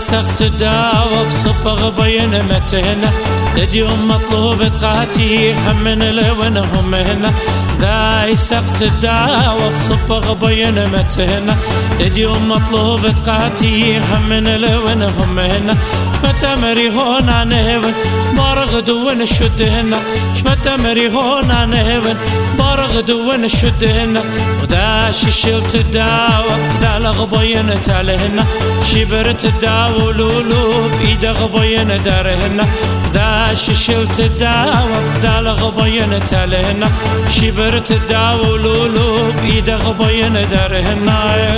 سقت الداوى بصبغ بين متهنا اليوم مطلوب تقاتي همن لونهم هنا داي سقت الداوى بصبغ بين متهنا اليوم مطلوب تقاتي همن لونهم هنا شمتمري هون عن هون بارغد ونشد هنا شمتمري هون عن هون بارغد ونشد هنا وداش شلت الداوى دا لغبين تالهنا شبرت الداوى لولو بإيد غبين دارهنا داش شلت الداوى دا لغبين تالهنا شبرت الداوى لولو بإيد غبين دارهنا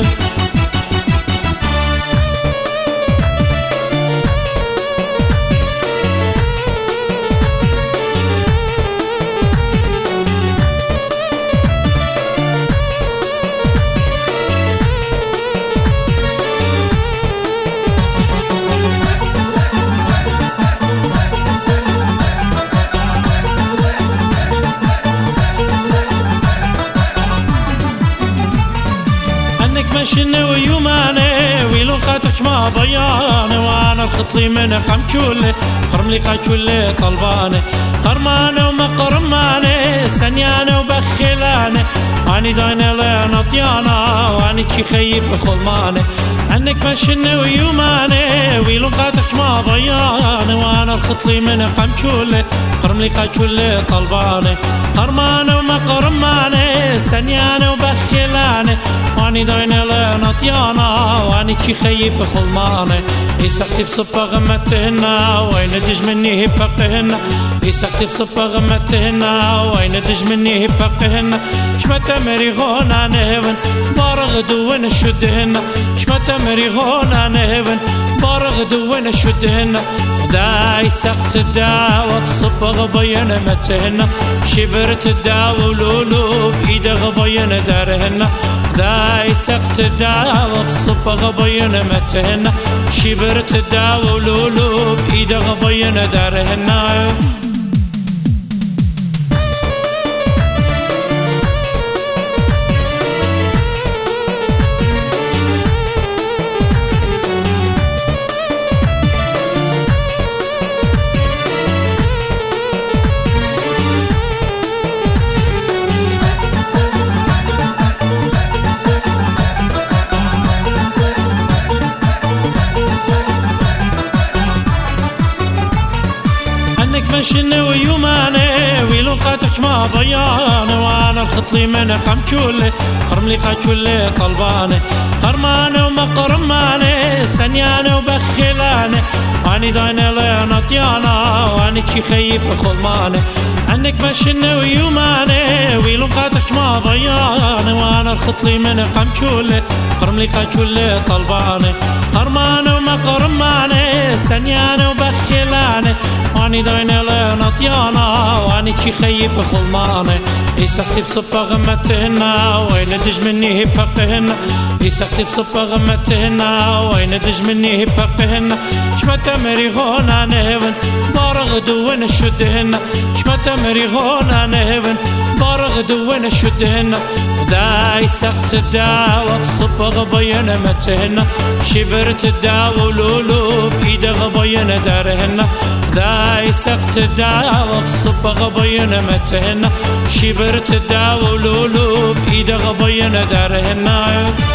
مشنا ويوماني ويلقاتك ما بياني وانا الخطلي من قم كله قرم لي كله طلباني قرمانه وما قرماني سنيانه وبخلاني اني داينا لنا طيانا واني كي خيب خلماني عنك مشنا ويوماني ويلقاتك ما بياني وانا الخطلي من قم كله قرم لي كله طلباني قرمانه وما قرماني سنيانه وبخلاني واني داينا لنا طيانا واني كي خيب خلماني يسقتي بصبغ متهنا وين دج مني هبقهنا يسقتي بصبغ متهنا وين دج مني هبقهنا شمتمري هون عن هون بارغد ونشدهنا شمتمري هون عن هون بارغد ونشدهنا داي سقت الداوى بصبغ بين متهنا شبرت الداوى ولولو بإيد غبين دارهنا داي سقت الداوى بصبغ بين متهنا شبرت الداوى ولولو بإيد غبين دارهنا مشنا ويوماني ويلقاتك ما بياني وانا الخطلي من قم كله قرم لي كله طلباني قرمانه وما قرماني سنيانه وبخلاني واني داينا لنا طيانا واني كي خيب خلماني عنك مشنا ويوماني ويلقاتك ما بياني وانا الخطلي من قم كله قرم لي كله طلباني قرمانه وما قرماني سنيانه وبخلاني واني داينا لنا طيانا واني كي خيب خلماني يسقتي بصبغ متهنا وين دج مني هبقهنا يسقتي بصبغ متهنا وين دج مني هبقهنا شمتمري هون عن هون بارغد ونشدهنا شمتمري هون عن هون بارغد ونشدهنا داي سقت الداوى بصبغ بين متهنا شبرت الداوى ولولو بإيد غبين دارهنا داي سقت الداوى بصبغ بين متهنا شبرت الداوى ولولو بإيد غبين دارهنا